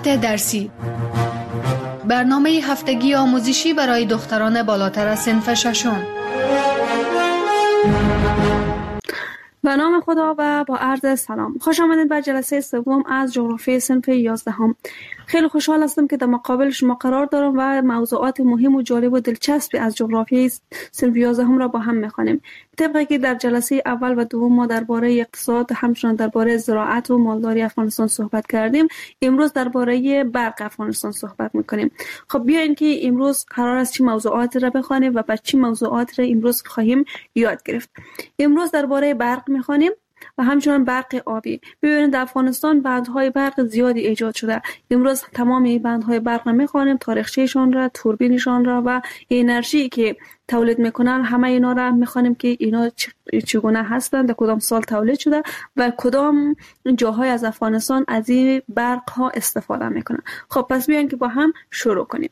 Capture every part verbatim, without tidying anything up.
موضوعات درسی. برنامه هفتگی آموزشی برای دختران بالاتر از صنف ششم. به نام خدا و با عرض سلام. خوش آمدید به جلسه سوم از جغرافی صنف یازدهم. خیلی خوشحال هستم که در مقابل شما قرار دارم و موضوعات مهم و جالب و دلچسبی از جغرافی صنف یازدهم را با هم می‌خوانیم. طبقی که در جلسه اول و دوم ما درباره اقتصاد، همچنین درباره زراعت و مالداری افغانستان صحبت کردیم، امروز درباره برق افغانستان صحبت می‌کنیم. خب بیاین که امروز قرار است چه موضوعاتی را بخوانیم و بعد چه موضوعاتی را امروز خواهیم یاد گرفت. امروز درباره برق می‌خوانیم و همچنان برق آبی. ببینید در افغانستان بندهای برق زیادی ایجاد شده. امروز تمام این بندهای برق را می‌خوانیم، تاریخچه‌شان را، توربینشان را و انرژی که تولید میکنن، همه اینا را می‌خوانیم که اینا چگونه هستند، در کدام سال تولید شده و کدام جاهای از افغانستان از این برق ها استفاده میکنن. خب پس بیاین که با هم شروع کنیم.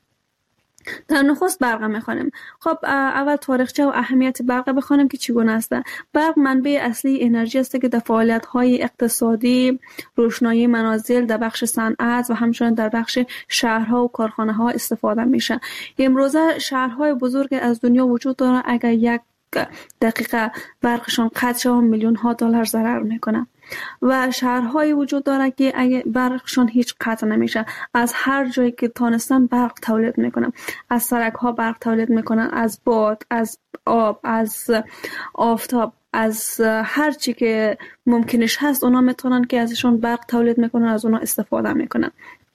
در نخست برق میخوانیم. خب اول تاریخچه و اهمیت برق بخوانیم که چگونه است. برق منبع اصلی انرژی است که در فعالیت‌های اقتصادی، روشنایی منازل، در بخش صنعت و همچنین در بخش شهرها و کارخانه‌ها استفاده میشه. امروزه شهرهای بزرگ از دنیا وجود دارند اگر یک دقیقه برقشان قطع شود میلیون ها دلار ضرر میکنه و شهرهای وجود داره که اگه برقشان هیچ قطع نمیشه، از هر جایی که تانستن برق تولید میکنن، از سرک ها برق تولید میکنن، از باد، از آب، از آفتاب، از هر چی که ممکنش هست اونا میتونن که ازشون برق تولید میکنن، از اونا استفاده میکنن.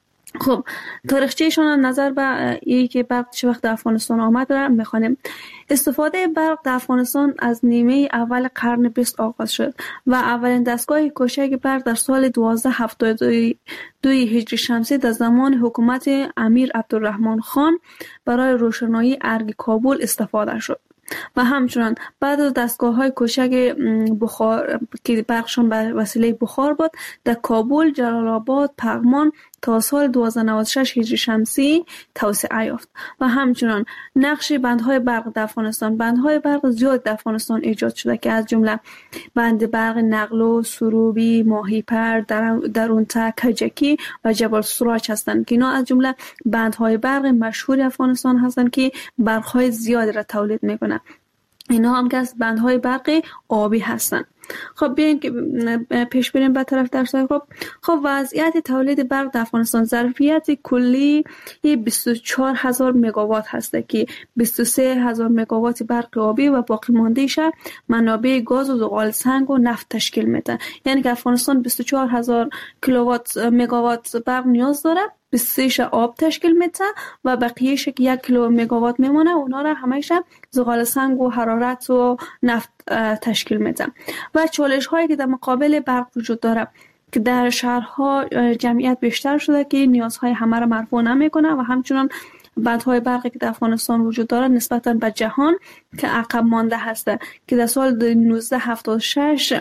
خب تاریخچه‌شان نظر به ای که برق چه وقت در افغانستان آمد را میخوانیم. استفاده برق در افغانستان از نیمه اول قرن بیست آغاز شد و اولین دستگاه کوچک برق در سال دوازده هفتاد و دو هجری شمسی در زمان حکومت امیر عبدالرحمن خان برای روشنایی ارگ کابل استفاده شد و همچنان بعد از دستگاه‌های کوچک بخار که برقشان به وسیله بخار بود در کابل، جلال آباد، پغمان تا سال دوازده نود و شش هجری شمسی توسعه یافت و همچنان نقش بندهای برق در افغانستان. بندهای برق زیاد در افغانستان ایجاد شده که از جمله بند برق نقلو، سروبی، ماهیپر، درونته، کجکی و جبل سراج هستند که اینا از جمله بندهای برق مشهور افغانستان هستند که برق‌های زیادی را تولید میکنند. اینا هم که از بندهای برق آبی هستند. خب بیاین که پیش بریم به طرف درس. خب خب وضعیت تولید برق در افغانستان. ظرفیت کلی بیست و چهار هزار مگاوات هست که بیست و سه هزار مگاوات برق آبی و باقی مانده‌اش منابع گاز و زغال سنگ و نفت تشکیل میده. یعنی که افغانستان بیست و چهار هزار کیلووات مگاوات برق نیاز داره، بیست و سه آب تشکیل میده و بقیه‌اش که یک کیلو مگاوات میمونه، اونا را همه‌اش زغال سنگ و حرارت و نفت تشکیل میده. و چالش هایی که در مقابل برق وجود داره که در شهرها جمعیت بیشتر شده که نیازهای همه را مرفوع نمیکنه و همچنان بندهای برقی که در افغانستان وجود داره نسبتاً به جهان که عقب مانده هسته که در سال نوزده هفتاد و شش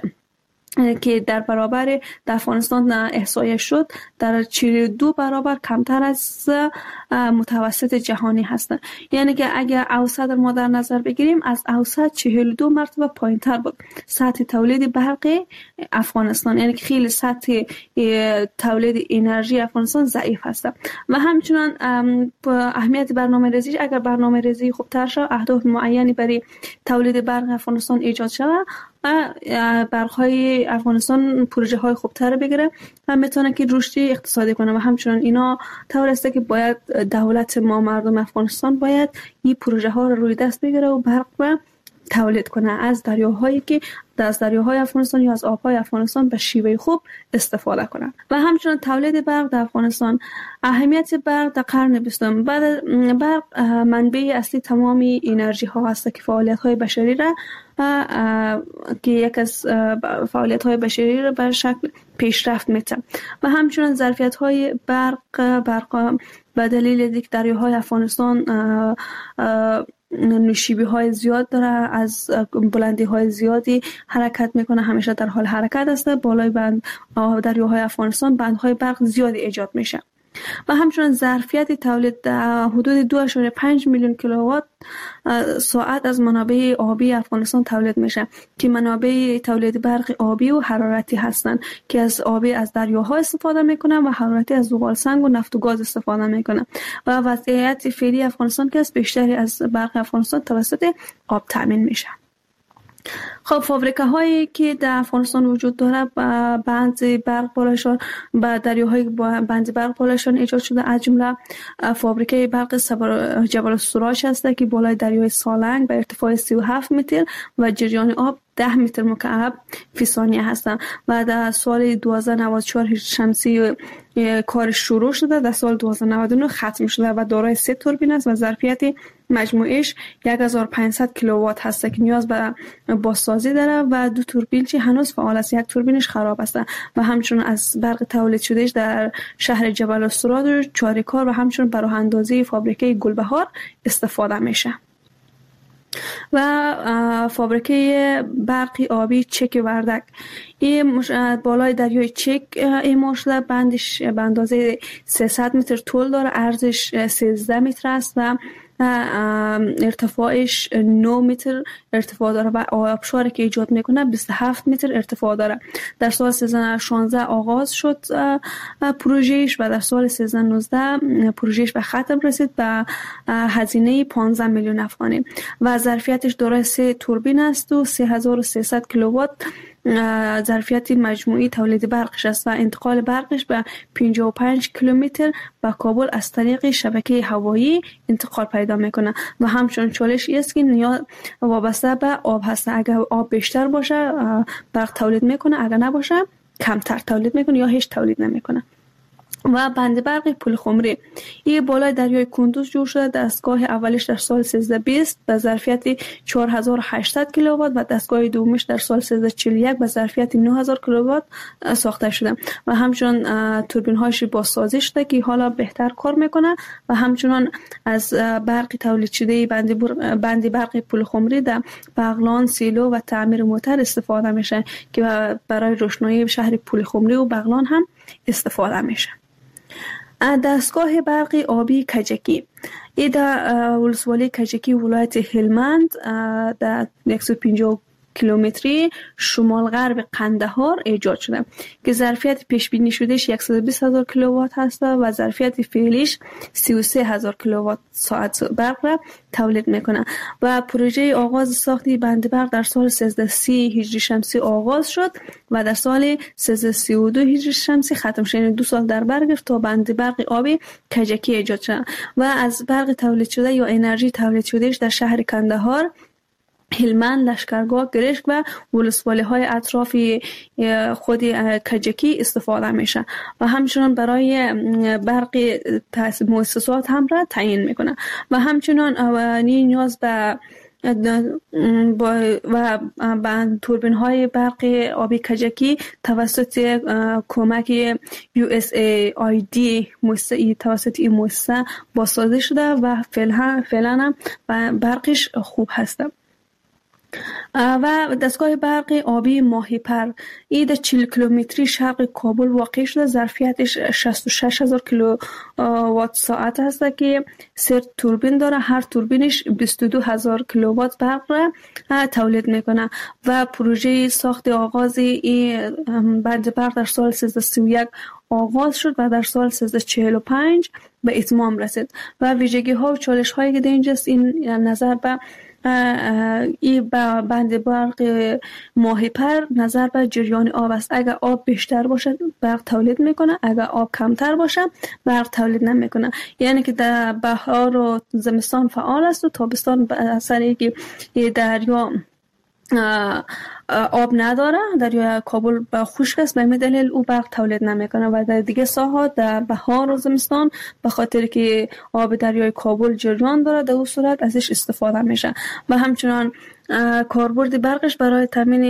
که در برابر در افغانستان احصایه شد در چهل و دو برابر کمتر از متوسط جهانی هستند. یعنی که اگر اوسط ما در نظر بگیریم از اوسط چهل و دو مرتبه پایینتر بود سطح تولید برق افغانستان. یعنی که خیلی سطح تولید انرژی افغانستان ضعیف هست و همچنان اهمیت برنامه‌ریزی. اگر برنامه‌ریزی خوبتر شد، اهداف معینی برای تولید برق افغانستان ایجاد شود و برق‌های افغانستان پروژه های خوبتر بگیره و میتونه که رشد اقتصادی کنه و همچنان اینا طور است که باید دولت ما، مردم افغانستان باید این پروژه ها رو روی دست بگیره و برق و تولید کنه از دریاهایی که از دریاهای افغانستان یا از آبهای افغانستان به شیوه خوب استفاده کنند. و همچنین تولید برق در افغانستان. اهمیت برق در قرن بیستم. بعد برق منبع اصلی تمام انرژی ها هست که فعالیت های بشری را که یک از فعالیت های بشری را به شکل پیشرفت میده و همچنین ظرفیت های برق برق به دلیل دیگر دریاهای افغانستان نوشیبی های زیاد داره، از بلندی های زیادی حرکت میکنه، همیشه در حال حرکت است. بالای بند دریاهای افغانستان بندهای برق زیادی ایجاد میشه. و همچنین ظرفیت تولید حدود دو ممیز پنج میلیون کیلووات ساعت از منابع آبی افغانستان تولید میشه که منابع تولید برق آبی و حرارتی هستند که از آبی از دریاها استفاده میکنن و حرارتی از زغال سنگ و نفت و گاز استفاده میکنن و وضعیت فعلی افغانستان که از بیشتری از برق افغانستان توسط آب تامین میشه. خب فابریکه هایی که در افغانستان وجود داره بند برق بالایشان و دریاهای بند برق بالایشان ایجاد شده، از جمله فابریکه برق جبل السراج هست که بالای دریای سالنگ به ارتفاع سی و هفت متر و جریان آب ده متر مکعب فی ثانیه هستند و در سال دو هزار و نود و چهار شمسی کارش شروع شده، در سال دو هزار و نود و نه ختم شده و دارای سه توربین است و ظرفیت مجموعش یک هزار و پانصد کیلووات هست که نیاز به بازسازی داره و دو توربین چی هنوز فعال است، یک توربینش خراب است و همچنین از برق تولید شدهش در شهر جبل السراج و چاریکار و همچنین برای اندازه فابریکه گلبهار استفاده میشه. و فابریکه برق آبی چک وردک این بالای دریای چک اعمار شده، بندش به اندازه سیصد متر طول داره، عرضش سیزده متر است و ارتفاعش نه متر ارتفاع داره و آبشاری که ایجاد میکنه بیست و هفت متر ارتفاع داره. در سال سیزده شانزده آغاز شد پروژهش و در سال سیزده نوزده پروژهش به ختم رسید به هزینه پانزده میلیون افغانی و ظرفیتش دارای سه توربین است و سه هزار و سیصد کیلووات ظرفیت مجموعی تولید برقش است و انتقال برقش به پنجاه و پنج کیلومتر به کابل از طریق شبکه هوایی انتقال پیدا میکنه و همچنین چالش است که نیاز وابسته به آب هست. اگر آب بیشتر باشه برق تولید میکنه، اگر نباشه کمتر تولید میکنه یا هیچ تولید نمیکنه. و بند برق پل خمری این بالای دریای کندوز جور شده، دستگاه اولش در سال سیزده بیست به ظرفیت چهار هزار و هشتصد کیلووات و دستگاه دومش در سال سیزده چهل و یک به ظرفیت نه هزار کیلووات ساخته شده و همچنین توربین هاش بازسازی شده که حالا بهتر کار میکنه و همچنین از برق تولید شده بند بند برق پل خمری در بغلان، سیلو و تعمیر موتر استفاده میشه که برای روشنایی شهر پل خمری و بغلان هم استفاده میشه. دستگاه برق آبی کجکی ای در ولسوالی کجکی ولایت هلمند در صد و پنجاه کیلومتری شمال غرب قندهار ایجاد شده که ظرفیت پیش بینی شدهش صد و بیست هزار کیلووات هست و ظرفیت فعلیش سی و سه هزار کیلووات ساعت برق را تولید میکنه و پروژه آغاز ساخت بند برق در سال سیزده سی هجری شمسی آغاز شد و در سال سیزده سی و دو هجری شمسی ختم شد، یعنی دو سال در بر گرفت تا بند برق آبی کجکی ایجاد شد و از برق تولید شده یا انرژی تولید شدهش در شهر قندهار، هلمند، لشکرگاه، گرشک و ولسوالی های اطراف خود کجکی استفاده میشه و همچنان برای برق مؤسسات هم را تعیین میکنه و همچنان نیاز به و با توربین های برق آبی کجکی توسط کمک یو اس ای آی دی مؤسسه توسط این مؤسسه بازسازی شده و فعلا فعلا برقش خوب هست. و دستگاه برق آبی ماهیپر این در چهل کیلومتری شرق کابل واقع شده، ظرفیتش شصت و شش هزار کیلووات ساعت هست که سه توربین داره، هر توربینش بیست و دو هزار کیلووات برق را تولید میکنه و پروژه ساخت آغاز این بند برق در سال سیزده سی و یک آغاز شد و در سال سیزده چهل و پنج به اتمام رسید و ویژگی ها و چالش هایی که در اینجاست این نظر به ای بند برق ماهیپر نظر به جریان آب است. اگر آب بیشتر باشه برق تولید میکنه، اگر آب کمتر باشه برق تولید نمیکنه، یعنی که در بهار و زمستان فعال است و تابستان به اثر اینکه دریا آب نداره، دریای کابل با خشک است، به همین دلیل او برق تولید نمیکنه و در دیگه ساحات در بهار و زمستان به خاطر که آب دریای کابل جریان داره در اون صورت ازش استفاده میشه و همچنان کاربرد برقش برای تامین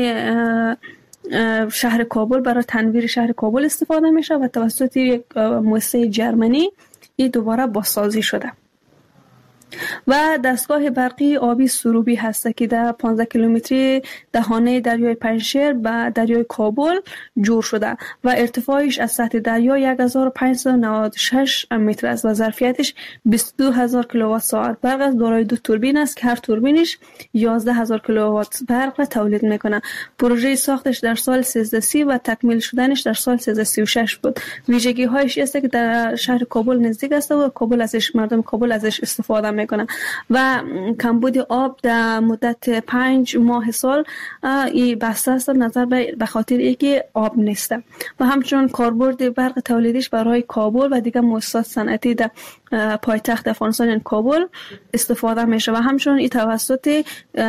شهر کابل، برای تنویر شهر کابل استفاده میشه و توسط یک مؤسسه جرمنی این دوباره بازسازی شده. و دستگاه برقی آبی سروبی هست که در پانزده کیلومتری دهانه دریای پنجشیر و دریای کابل جور شده و ارتفاعش از سطح دریا یک هزار و پانصد و نود و شش متر است و ظرفیتش بیست و دو هزار کیلووات ساعت برق است. دارای دو توربین است که هر توربینش یازده هزار کیلووات برق تولید میکنه. پروژه ساختش در سال سیزده سی و تکمیل شدنش در سال سیزده سی و شش بود. ویژگی هایش است که در شهر کابل نزدیک است و کابل ازش مردم کابل ازش استفاده میکنه و کمبود آب در مدت پنج ماه سال ای بسته است نظر به خاطر اینکه آب نیست و همچنین کاربرد برق تولیدش برای کابل و دیگر مؤسسات صنعتی در پایتخت افغانستان یعنی کابل استفاده میشه و همچنین این توسط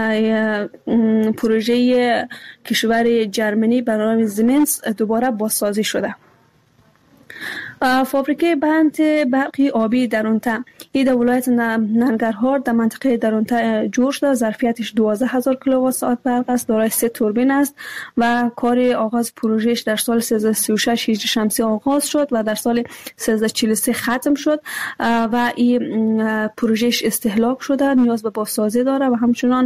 پروژه کشور جرمنی برای زمینس دوباره بازسازی شده. فابریکه بند برقی آبی درونتا این در ولایت ننگرهار در منطقه درونتا جور شده. ظرفیتش دوازده هزار کیلووات ساعت برق است. دارای سه توربین است و کار آغاز پروژهش در سال سیزده سی و شش هجری شمسی آغاز شد و در سال سیزده چهل و سه ختم شد و این پروژهش استهلاک شده، نیاز به بازسازی داره و همچنان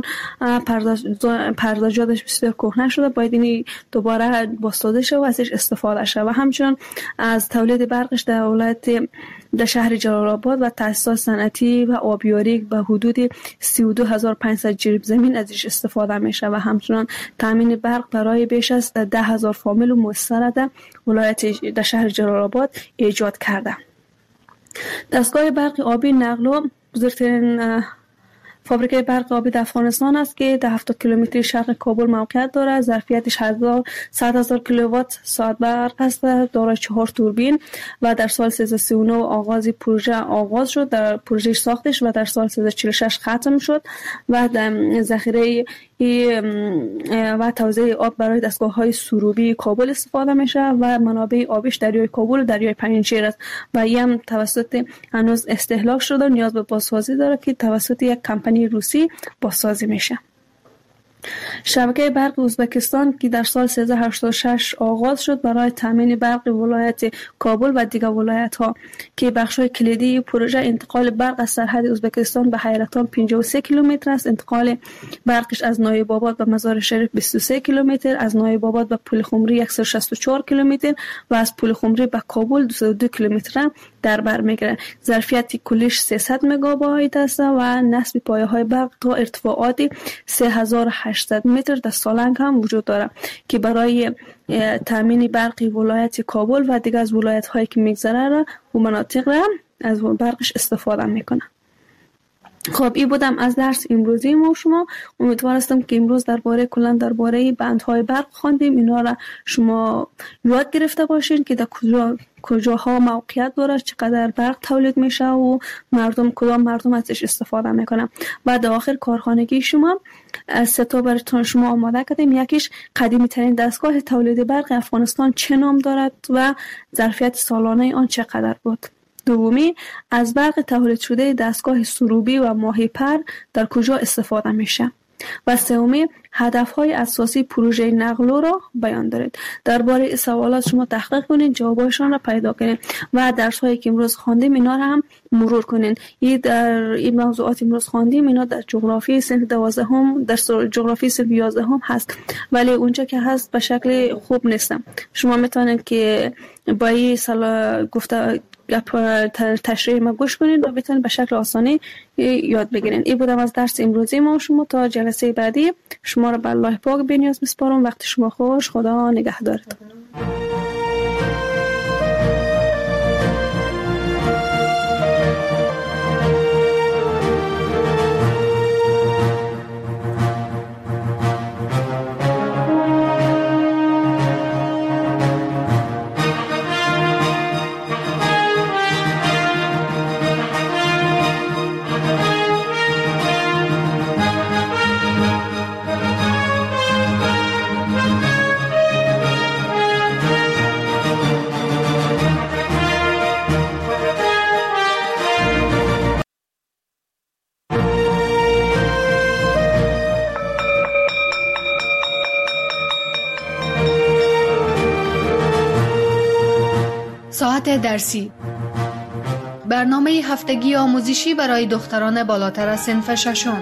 پردازجاتش بسیار کهنه شده، باید این دوباره بازسازی شه و ازش استفاده شه و همچنان از تولید برقش در ولایت در شهر جلال آباد و تأسیسات صنعتی و آبیاری به حدود سی و دو هزار و پانصد جریب زمین ازش استفاده میشه و همچنان تامین برق برای بیش از ده هزار فامیل و مؤسسه در ولایت در شهر جلال آباد ایجاد کرده. دستگاه برق آبی نقلو بزرگترین فابریکه برق آبی در افغانستان است که در هفتاد کیلومتری شرق کابل موقعیت دارد. ظرفیتش صد هزار کیلووات ساعت برق است. دارای چهار توربین و در سال سیزده سی و نه آغاز پروژه آغاز شد، در پروژه ساختش و در سال سیزده چهل و شش ختم شد و در ذخیره و توزیع آب برای دستگاه‌های سروبی کابل استفاده میشه و منابع آبیش دریای کابل و دریای پنجشیر است و این توسط هنوز استهلاک شده، نیاز به بازسازی داره که توسط یک کمپانی روسی بازسازی میشه. شبکه برق ازبکستان که در سال سیزده هشتاد و شش آغاز شد برای تامین برق ولایت کابل و دیگر ولایت ها که بخش‌های کلیدی پروژه انتقال برق از سرحد ازبکستان به حیرتان پنجاه و سه کیلومتر است. انتقال برقش از نایب آباد به مزار شریف بیست و سه کیلومتر، از نایب آباد به پل خمری صد و شصت و چهار کیلومتر و از پل خمری به کابل دویست و دو کیلومتر در بر میگیره. ظرفیت کلیش سیصد مگابایت است و نصب پایه‌های برق تا ارتفاعات سه هزار و هشتصد متر در سالنگ هم وجود داره که برای تامین برقی ولایت کابل و دیگر از ولایت هایی که میگذره را و مناطق را از برقش استفاده میکنه. خب این بودم از درس امروزی ما شما. امیدوار هستم که امروز درباره کلا درباره بندهای برق خواندیم، اینا را شما یاد گرفته باشین که در کجا کجاها موقعیت داره، چقدر برق تولید میشه و مردم کدام مردم ازش استفاده میکنن. و در آخر کارخانگی شما از سه تا براتون شما آماده کردیم. یکیش قدیمی ترین دستگاه تولید برق افغانستان چه نام دارد و ظرفیت سالانه آن چقدر بود. دومی از برق تولید شده دستگاه سروبی و ماهی پر در کجا استفاده میشه. و سومی هدفهای اساسی پروژه نقلو را بیان دارید. درباره سوالات شما تحقیق کنید، جوابشان را پیدا کنید و درس‌هایی که امروز خواندیم اینا را هم مرور کنید. این در این موضوعات امروز خواندیم اینا در جغرافی صنف دوازدهم در جغرافی صنف یازدهم هست، ولی اونجا که هست به شکل خوب نیستم. شما میتونید که با این سال گفته تشریح ما گوش کنید و بتونید به شکل آسانی یاد بگیرید. این بودم از درس امروزی ما شما. تا جلسه بعدی شما را به الله پاک بی‌نیاز میسپارم. وقت شما خوش. خدا نگهدارت. ساعت درسی برنامه هفتگی آموزشی برای دختران بالاتر از صنف ششم.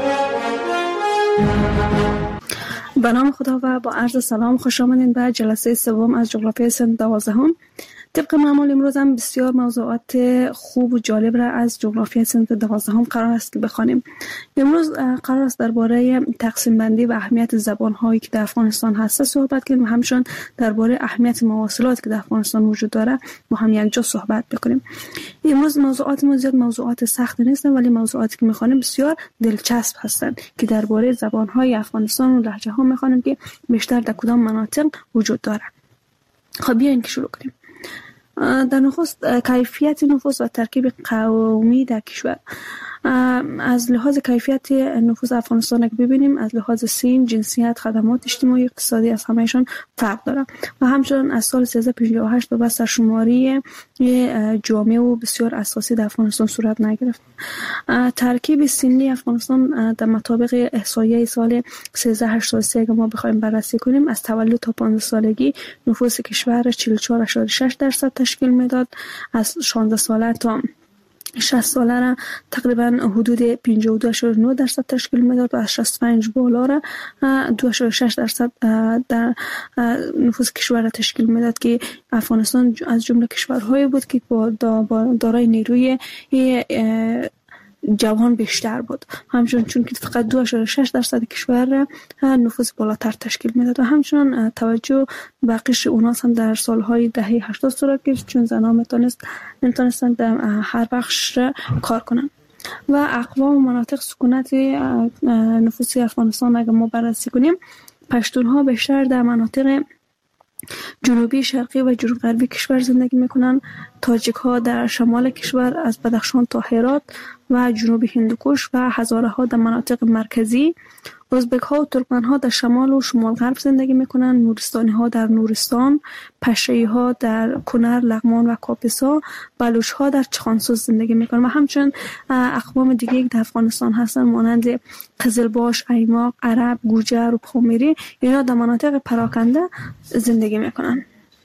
به نام خدا و با عرض سلام خوش آمدین به جلسه سوم از جغرافیای صنف دوازدهم. طبق معمول امروز هم بسیار موضوعات خوب و جالب را از جغرافیای صنف دوازدهم قرار است که بخوانیم. امروز قرار است درباره تقسیم بندی و اهمیت زبان هایی که در افغانستان هست صحبت کنیم و همچنین درباره اهمیت مواصلات که در افغانستان وجود داره با هم یکجا صحبت بکنیم. امروز موضوعات ما زیاد موضوعات سخت نیستن، ولی موضوعاتی که میخوانیم بسیار دلچسب هستند که درباره زبان های افغانستان و لهجه ها میخوانیم که بیشتر در کدام مناطق وجود داره. خب بیاین که شروع کنیم. در نخست کیفیت نفوس و ترکیب قومی در کشور. از لحاظ کیفیت نفوس افغانستان اگه ببینیم، از لحاظ سن، جنسیت، خدمات اجتماعی، اقتصادی از همهشون فرق داره و همچنین از سال سیزده پنجاه و هشت به بعد سرشماری جامع و بسیار اساسی در افغانستان صورت نگرفت. ترکیب سنی افغانستان در مطابق احصایه سال سیزده هشتاد و سه اگه ما بخوایم بررسی کنیم، از تولد تا پانزده سالگی نفوس کشور چهل و چهار ممیز شش درصد تشکیل میداد، از شانزده ساله تا شصت ساله را تقریبا حدود پنجاه و دو ممیز نه درصد تشکیل میداد و از شصت و پنج بالا را دو ممیز شش درصد در نفوس کشور را تشکیل میداد که افغانستان از جمله کشورهایی بود که با دارای نیروی جوان بیشتر بود، همچنین چون که فقط دو ممیز شش درصد کشور نفوس بالاتر تشکیل میداد و همچنین توجه به قشر اوناس هم در سالهای دهه هشتاد صورت گرفت، چون زنان میتونست نمیتونستن در هر بخش کار کنن. و اقوام و مناطق سکونت نفوسی افغانستان اگر ما بررسی کنیم، پشتون ها بیشتر در مناطق جنوبی، شرقی و جنوب غربی کشور زندگی میکنن. تاجیک ها در شمال کشور از بدخشان تا هرات و جنوب هندوکش و هزاره ها در مناطق مرکزی. ازبک ها و ترکمن ها در شمال و شمال غرب زندگی میکنن. نورستانی ها در نورستان، پشه‌ای ها در کنر، لغمان و کاپیسا، بلوچ ها در چخانسوز زندگی میکنن و همچنین اقوام دیگه که در افغانستان هستن مانند قزلباش، ایماق، عرب، گوجر و پامیری، اینا در مناطق پراکنده زندگی میکنن.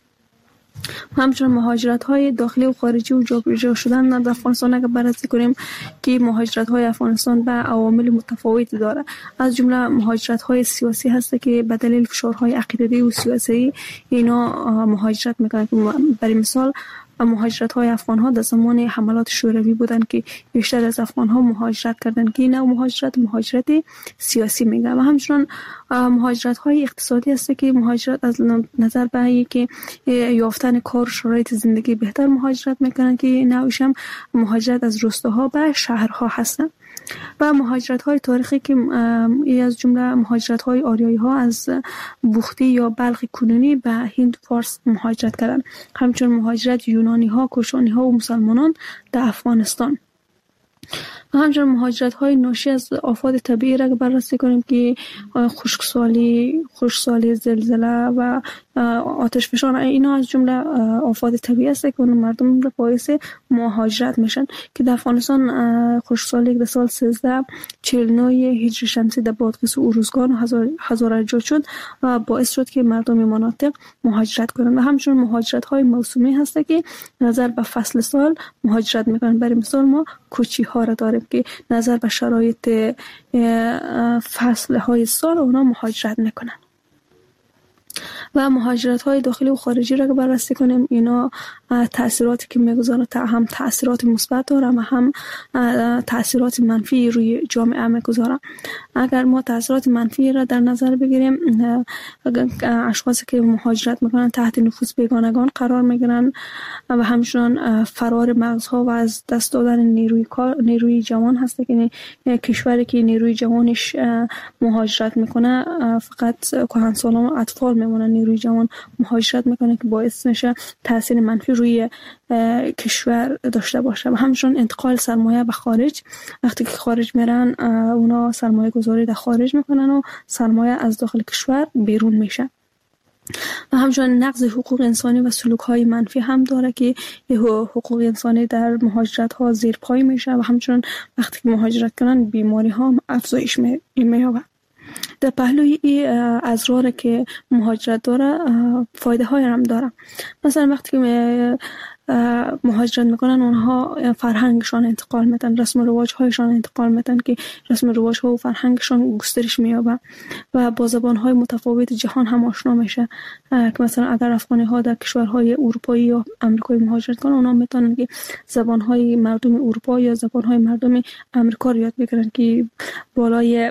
همچنین مهاجرت های داخلی و خارجی و جابجا شدن در افغانستان اگر بررسی کنیم که مهاجرت های افغانستان به عوامل متفاوتی داره. از جمله مهاجرت های سیاسی هست که به دلیل فشارهای عقیدتی و سیاسی اینا مهاجرت میکنن. برای مثال مهاجرت های افغان ها در زمان حملات شوروی بودن که بیشتر از افغان ها مهاجرت کردن که این مهاجرت مهاجرت سیاسی میگن. و همچنین مهاجرت های اقتصادی هست که مهاجرت از نظر به اینکه یافتن کار، شرایط زندگی بهتر مهاجرت میکنن که نوعش هم مهاجرت از روستاها به شهرها هستن. و مهاجرت های تاریخی که از جمله مهاجرت های آریایی ها از بوختی یا بلخ کنونی به هند فارس مهاجرت کردن. همچنین مهاجرت یونانی ها، کوشانی ها و مسلمانان در افغانستان. و همچنین مهاجرت های ناشی از آفات طبیعی را بررسی کنیم که خشکسالی، خشکسالی، زلزله و آتش فشان، اینا از جمله آفات طبیعی است که مردم را باعث مهاجرت میشن که در افغانستان خشکسالی در سال سیزده چهل و نه هجری شمسی در بادغیس و اروزگان و هزاره ایجاد شد و باعث شد که مردم مناطق مهاجرت کنند. و همچنین مهاجرت های موسمی هست که نظر به فصل سال مهاجرت میکنن. برای مثال ما کوچی ها را داریم که نظر به شرایط فصل های سال اونا مهاجرت میکنن. و مهاجرت های داخلی و خارجی را که بررسی کنیم، اینا تأثیراتی که میگذارن هم تأثیرات مثبت داره و هم تأثیرات منفی روی جامعه میگذارن. اگر ما تأثیرات منفی را در نظر بگیریم، اشخاصی که مهاجرت میکنن تحت نفوذ بیگانگان قرار میگیرن و همچنین فرار مغزها و از دست دادن نیروی کار، نیروی جوان هست که کشوری که نیروی جوانش مهاجرت میکنه فقط کهنسالان و اطفال میمونن، نیروی جوان مهاجرت میکنه که باعث میشه تاثیر منفی روی کشور داشته باشه. و همچنین انتقال سرمایه به خارج، وقتی که خارج میرن اونا سرمایه گذاری در خارج میکنن و سرمایه از داخل کشور بیرون میشه. و همچنین نقض حقوق انسانی و سلوک های منفی هم داره که حقوق انسانی در مهاجرت ها زیر پای میشه و همچنین وقتی که مهاجرت کنن بیماری ها افزایش مییابه. در پهلوی این ازرار که مهاجرت داره فایده های هم داره. مثلا وقتی که مهاجرت میکنن اونها فرهنگشان انتقال میدن، رسم و رواج هایشان انتقال میدن که رسم و رواج ها و فرهنگشان گسترش مییابه و با زبان های متفاوت جهان هم آشنا میشه. که مثلا اگر افغانی ها در کشورهای اروپایی یا امریکایی مهاجرت کنن، اونها میتونن که زبان های مردم اروپا یا زبان های مردم امریکا رو یاد بگیرن که بالای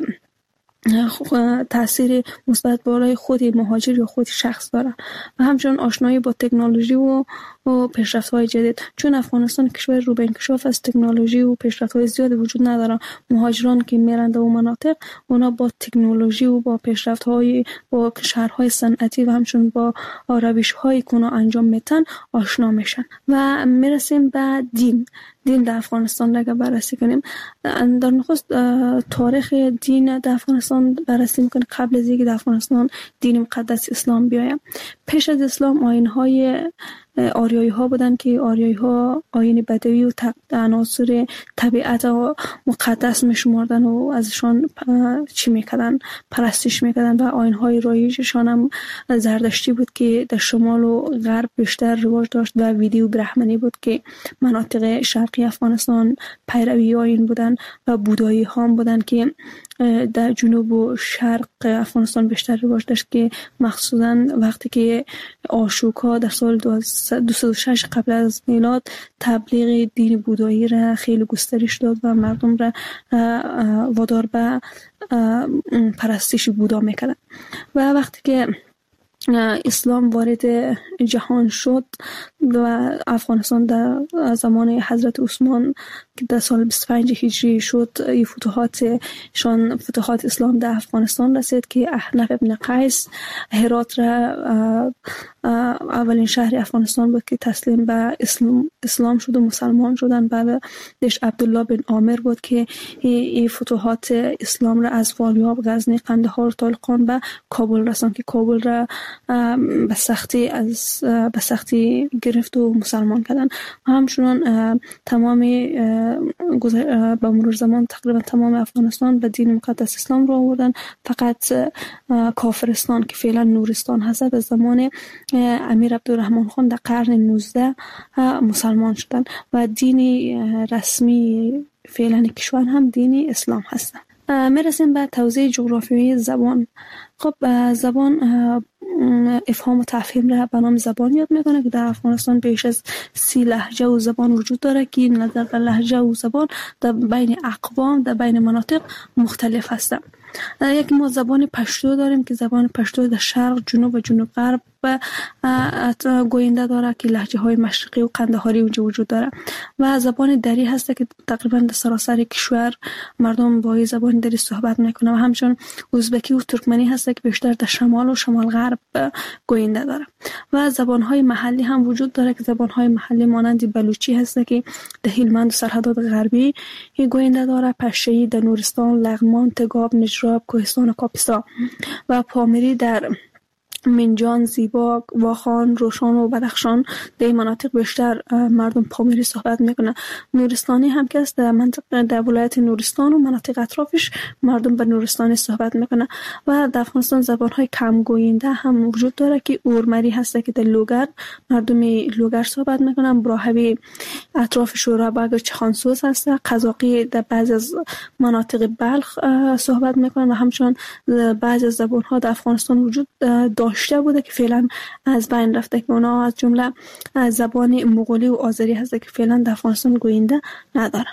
تاثیر مثبت بالای خود مهاجر یا خود شخص داره. و همچنین آشنایی با تکنولوژی و و پیشرفت‌های جدید، چون افغانستان کشور رو به انکشاف از تکنولوژی و پیشرفت‌های زیاد وجود نداره. مهاجران که میرن در اون مناطق، اونا با تکنولوژی و با پیشرفت‌های با شهرهای صنعتی و همچنین با روش‌هایی که اونا انجام میتن آشنا میشن. و میرسیم به دین. دین در افغانستان اگر بررسی کنیم، در نخست تاریخ دین در افغانستان بررسی میکنیم قبل از اینکه در افغانستان دین مقدس اسلام بیاید. پیش از اسلام آیین‌های آریایی ها بودن که آریایی ها آیین بدوی و عناصر طبیعت مقدس میشمردن و ازشان چی میکردن؟ پرستش میکردن. و آیین های رایجشان هم زردشتی بود که در شمال و غرب بیشتر رواج داشت و ویدی و برهمنی بود که مناطق شرقی افغانستان پیروی آیین بودن. و بودایی ها هم بودن که در جنوب و شرق افغانستان بیشتر رواج داشت که مخصوصا وقتی که آشوکا در سال دویست و شش قبل از میلاد تبلیغ دین بودایی را خیلی گسترش داد و مردم را وادار به پرستش بودا میکردن. و وقتی که اسلام وارد جهان شد و افغانستان در زمان حضرت عثمان که در سال بیست و پنج هجری شد، این فتوحات شان فتوحات اسلام در افغانستان رسید که احنف ابن قیس هرات را اولین شهر افغانستان بود که تسلیم به اسلام اسلام شد و مسلمان شدن. بعدش عبدالله بن عامر بود که این فتوحات اسلام را از فاریاب، غزنی، قندهار، طالقان به کابل رساند که کابل را به سختی از به سختی گرفت و مسلمان کردن. و همچنان تمام به مرور زمان تقریبا تمام افغانستان به دین مقدس اسلام را آوردن. فقط کافرستان که فعلا نورستان هست به زمان امیر عبدالرحمن خان در قرن نوزده مسلمان شدن و دین رسمی فعلا کشور هم دین اسلام هست. میرسیم به توضیح جغرافیایی زبان. خب زبان افهام و تفهیم را به نام زبان یاد میکنه که در افغانستان بیش از سی لهجه و زبان وجود داره که نظر به لهجه و زبان در بین اقوام در بین مناطق مختلف هستند. یک ما زبان پشتو داریم که زبان پشتو در شرق، جنوب و جنوب غرب گوینده داره که لهجه های مشرقی و قندهاری وجود داره. و زبان دری هست که تقریبا در سراسر کشور مردم با این زبان دری صحبت میکنه. و همچنین ازبکی و ترکمنی هست که بیشتر در شمال و شمال غرب گوینده داره. و زبان های محلی هم وجود داره که زبان های محلی مانند بلوچی هست که در هلمند و سرحدات غربی گوینده داره، پشه‌ای در نورستان، لغمان، تگاب، نجراب، کوهستان و کاپیسا. و پامیری در منجان، زیبا، واخان، روشان و بدخشان در این مناطق بیشتر مردم پامیری صحبت میکنه. نورستانی هم که است در منطقه در ولایت نورستان و مناطق اطرافش مردم به نورستانی صحبت میکنه. و در افغانستان زبانهای کم گوینده هم وجود داره که اورمری هست که در لوگر مردم لوگر صحبت میکنن. براهوی اطراف شورابگ و چخانسوز هست. قزاقی در بعضی از مناطق بلخ صحبت میکنن. و همچنین بعضی از زبانها در افغانستان وجود داشته بوده که فعلا از بین رفته که اونا از جمله زبان مغولی و آذری هست که فعلا در افغانستان گوینده نداره.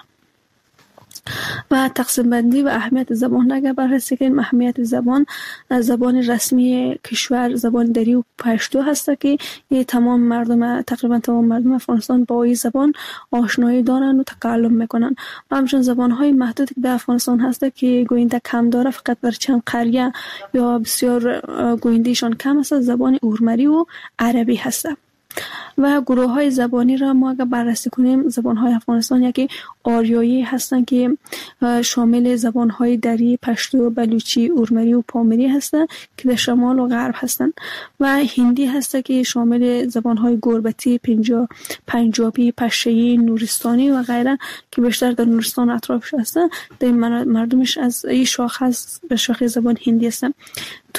و تقسیم بندی و اهمیت زبان اگر بررسی کنیم، اهمیت زبان زبان رسمی کشور زبان دری و پشتو هست که تمام مردم تقریبا تمام مردم افغانستان با این زبان آشنایی دارن و تکلم میکنن. و همچنین زبانهای محدودی در افغانستان هست که گوینده کم داره، فقط بر چند قریه یا بسیار گویندهشان کم هست. زبان اورمری و عربی هست. و گروه های زبانی را ما اگر بررسی کنیم، زبان های افغانستان یکی آریایی هستند که شامل زبان های دری، پشتو، بلوچی، اورمری و پامیری هستند که در شمال و غرب هستند. و هندی هست که شامل زبان های گربتی، پنجاب، پنجابی، پشه‌ای، نورستانی و غیره که بیشتر در نورستان اطرافش هستند. در مردمش از این شاخه به شاخه زبان هندی هستند.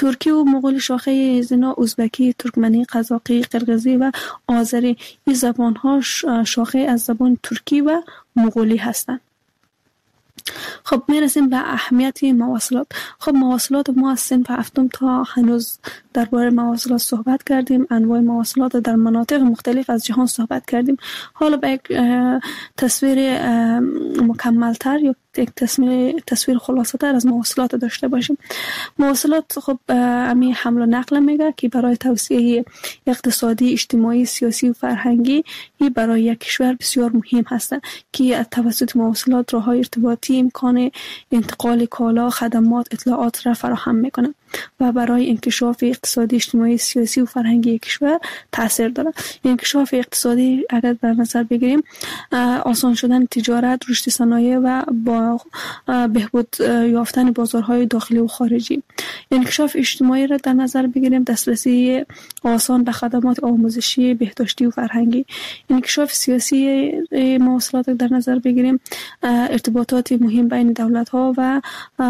ترکی و مغول شاخه زنا ازبکی، ترکمنی، قزاقی، قرقیزی و آذری. این زبان ها شاخه از زبان ترکی و مغولی هستند. خب میرسیم به اهمیت مواصلات. خب مواصلات ما از صنف هفتم تا هنوز درباره مواصلات صحبت کردیم، انواع مواصلات در مناطق مختلف از جهان صحبت کردیم. حالا به یک تصویر مکملتر یا یک تصویر تصویر خلاصه تر از مواصلات داشته باشیم. مواصلات خب امی حمل و نقل میگه که برای توسعه اقتصادی، اجتماعی، سیاسی و فرهنگی ای برای یک کشور بسیار مهم هستند که توسط مواصلات راههای ارتباطی امکان انتقال کالا، خدمات، اطلاعات را فراهم میکنه و برای انکشاف اقتصادی، اجتماعی، سیاسی و فرهنگی کشور تاثیر داره. انکشاف اقتصادی اگر در نظر بگیریم، آسان شدن تجارت، رشد صنایع و با بهبود یافتن بازارهای داخلی و خارجی. انکشاف اجتماعی را در نظر بگیریم، دسترسی آسان به خدمات آموزشی، بهداشتی و فرهنگی. انکشاف سیاسی مواصلات در نظر بگیریم، ارتباطات مهم بین دولت‌ها و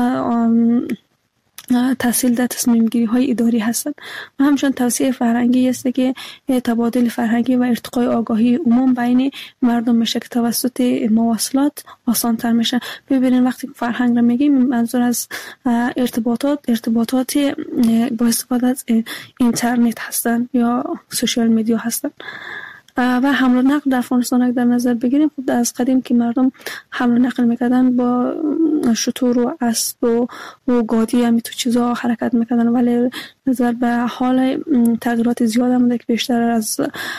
تحصیل در تصمیم گیری های اداری هستند. و همچنین توسعه فرهنگی است که تبادل فرهنگی و ارتقای آگاهی عموم بین مردم میشه که توسط مواصلات آسان تر میشه. ببینید وقتی فرهنگ رو میگیم منظور از ارتباطات ارتباطات با استفاده از اینترنت هستند یا سوشال میدیا هستند. و حمل و نقل در افغانستان در نظر بگیریم، خود از قدیم که مردم حمل و نقل میکردن با شتر و اسب و, و گادی همی تو چیزا حرکت میکردن، ولی نظر به حال تغییرات زیاد آمده که بیشتر از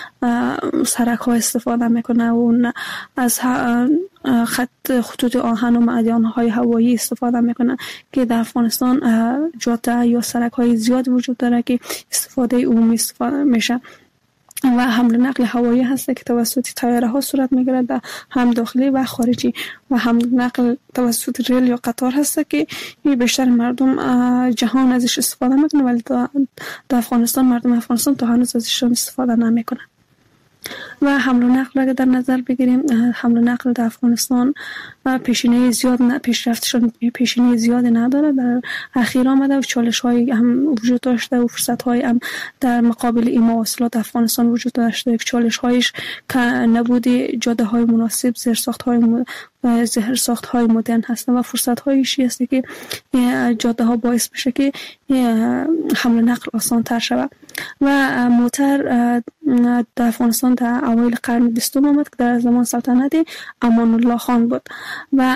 سرک ها استفاده میکنه و از خط خطوط آهن و معدن های هوایی استفاده میکنه که در افغانستان جاده یا سرک های زیاد وجود داره که استفاده عمومی استفاده میشه. و حمل نقل هوایی هست که توسط طیاره ها صورت میگیرد، هم داخلی و خارجی. و حمل نقل توسط ریل یا قطار هست که بیشتر مردم جهان ازش استفاده میکنه، ولی در افغانستان مردم افغانستان تا هنوز ازش استفاده نمیکنه. و حمل و نقل اگر در نظر بگیریم، حمل و نقل در افغانستان پیشینه زیاد نه پیشرفتشون پیشینه زیاد نداره، در اخیر آمده و چالش های هم وجود داشته و فرصت های هم در مقابل این مواصلات افغانستان وجود داشته. چالش هایش که نبود جاده های مناسب، زیرساخت های م... زیرساخت های مدرن هستند و فرصت هایش است که جاده ها باعث میشه که حمل و نقل آسان تر شود. و موتر در افغانستان در اوایل قرن بیستم آمد که در زمان سلطنت امان الله خان بود و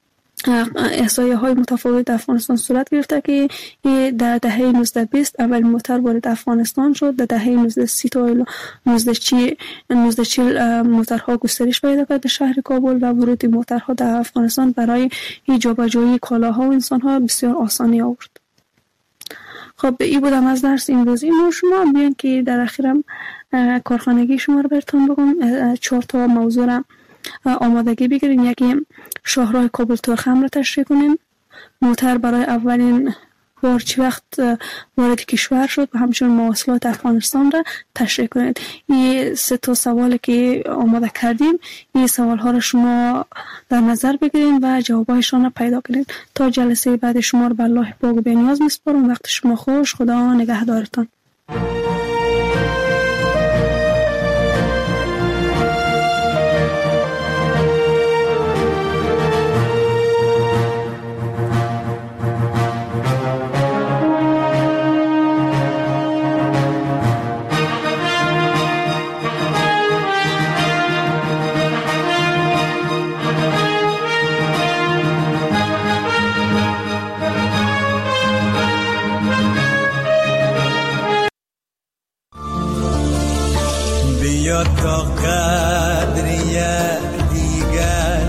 احصایه های متفاوت در افغانستان صورت گرفته که در دهه نوزده بیست اول موتر وارد افغانستان شد. در دهه نوزده سی تا نوزده چهل موترها گسترش پیدا کرد به شهر کابل و ورود موترها در افغانستان برای جابجایی کالاها و انسانها بسیار آسانی آورد. خب این بودم از درس امروزی ما. شما بیان که در اخیرم کارخانگی شما رو براتون بگم. چهار تا موضوع را آمادگی بگیرین. یکی شاهراه کابل تورخم را تشریح کنین، موتر برای اولین بار چه وقت وارد کشور شد و همچنین مواصلات افغانستان را تشریح کنید. این سه تا سوالی که آماده کردیم، این سوال ها را شما در نظر بگیرید و جوابایشان را پیدا کنید. تا جلسه بعد شما را به الله پاک و بی‌نیاز میسپارم. وقت شما خوش. خدا نگهدارتان. تا قدریه دیگر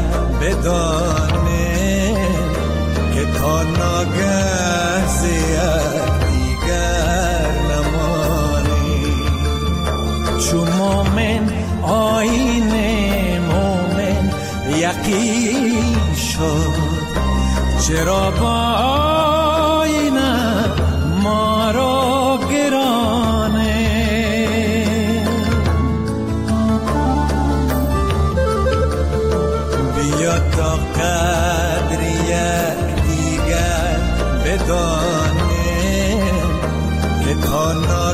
بدانه که تا ناگه زیاد دیگر نمانی. چو مومن آیین مومن یقین شد، چرا با آینه ما را گرانه. تا قدر یک دیگر بدانه تا